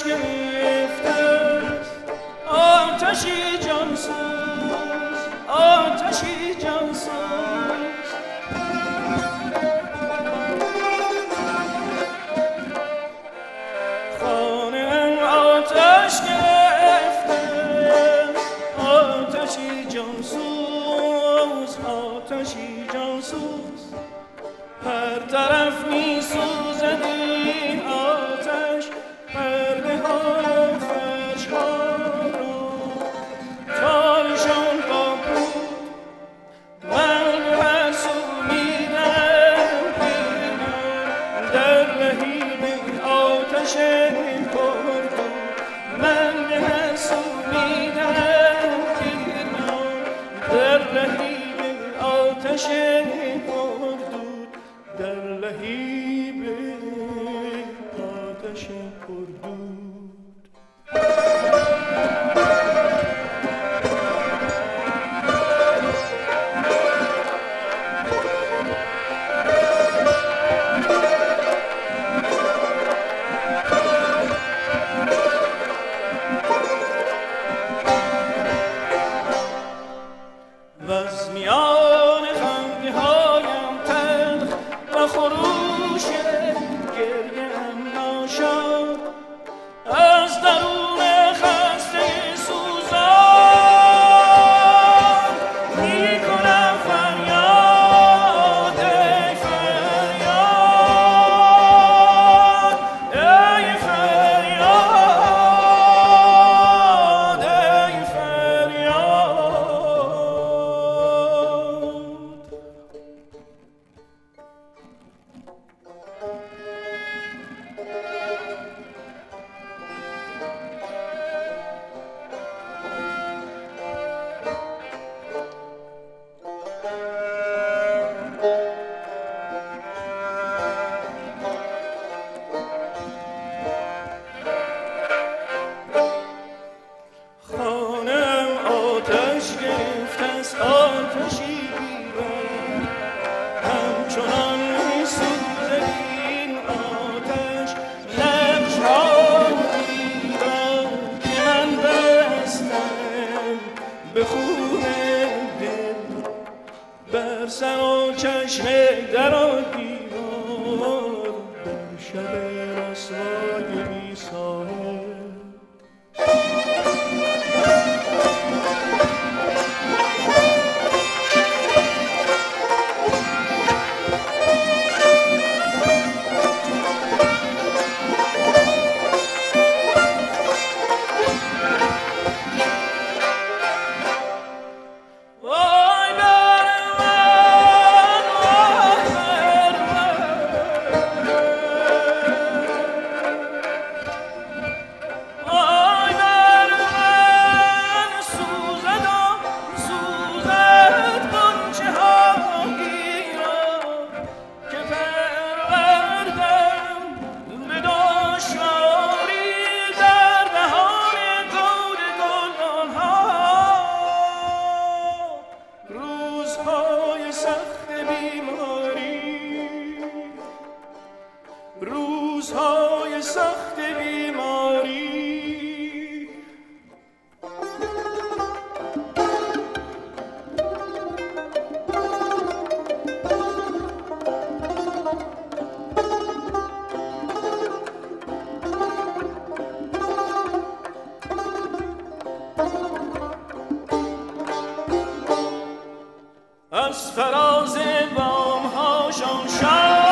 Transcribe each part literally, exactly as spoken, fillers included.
گرفته است آتشی جانسوز آتشی جانسوز خانه آتش گرفته آتشی جانسوز آتشی جانسوز هر طرف می سوزد این آتش پرده ها و فرش ها را تارشان با بود من به هر سو میرم پیرم در لهیب آتش پردو من به هر سو میرم پیرم در لهیب آتش در لهیب آتش پردود وز میان خنده هایم تلخ و خروش گریم ناشاد از درون خسته سوزان می کنم فریاد ای فریاد ای فریاد ای فریاد خانم آتش گرفت از آتشی بیرم همچنان می سوزد این آتش نقش ها بیرم که من بستم به خون دل بر سر و چشم در و دیوار در شب رسوای بی ساحل روزهای سخت بیماری از فراز بام‌هاشان شد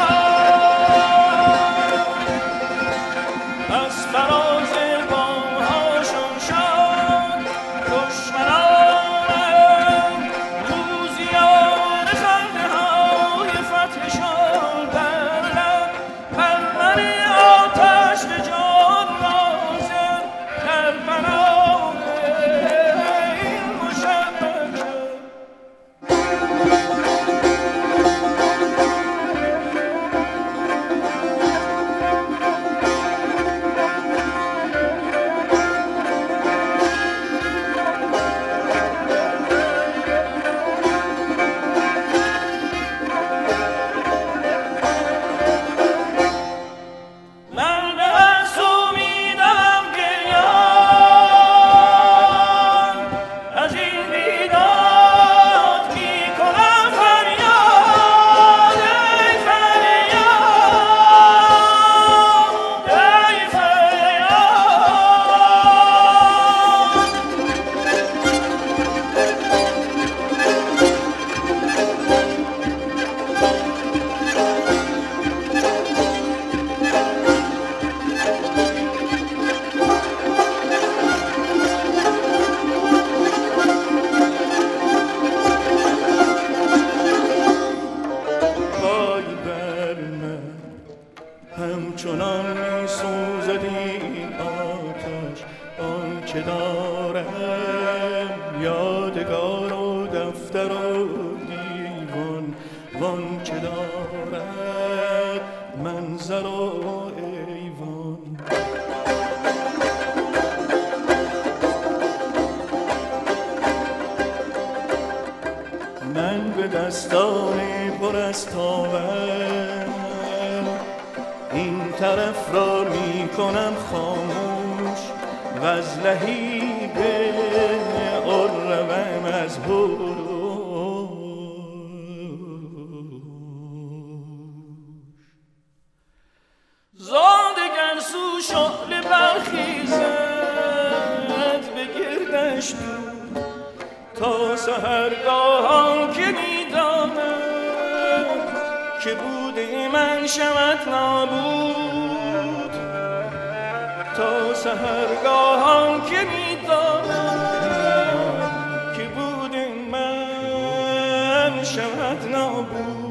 از فراز بام‌هاشان شد دشمنانم روزیان خنده‌های فتحشان بر لب پرمن آتش به جان نازل در پناه این مشبک شد من به چنان می سوزد این آتش آنچه دارم یادگار و دفتر و دیوان وانچه دارد منظر و ایوان. من به دستان پر از تاور این طرف را می کنم خاموش و از لهیب اروم از هوش. زادگر سو شعله برخیزد به گردش دور تا سحرگاهان که می داند که بوده من شود نابود. تا سحرگاهان که می داند که بوده من شود نابود.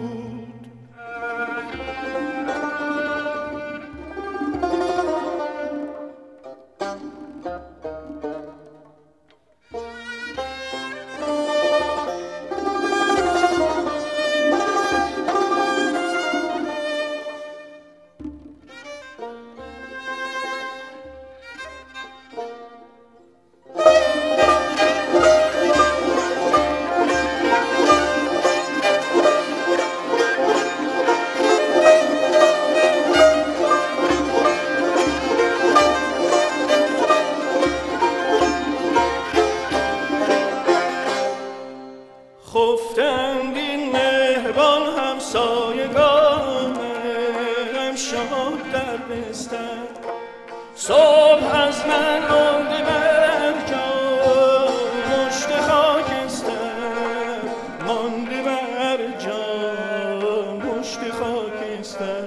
خفتند این مهربان همسایگان امشب در بستر صبح از من مانده بر جا مشت خاکستر مانده بر جا مشت خاکستر.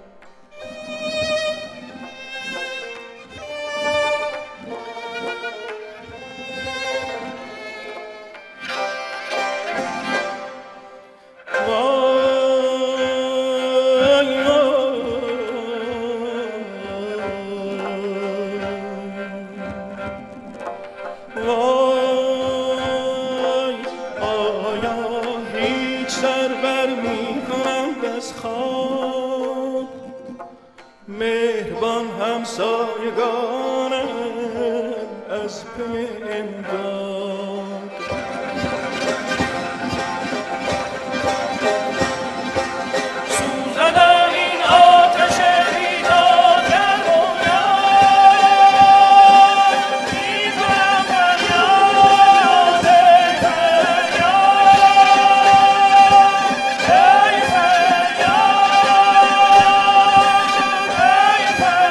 مهربان همسایگانم از پی امداد. سوزد این آتش بیداد در رویان میکنم فریاد ای فریاد ای فریاد ای فریاد.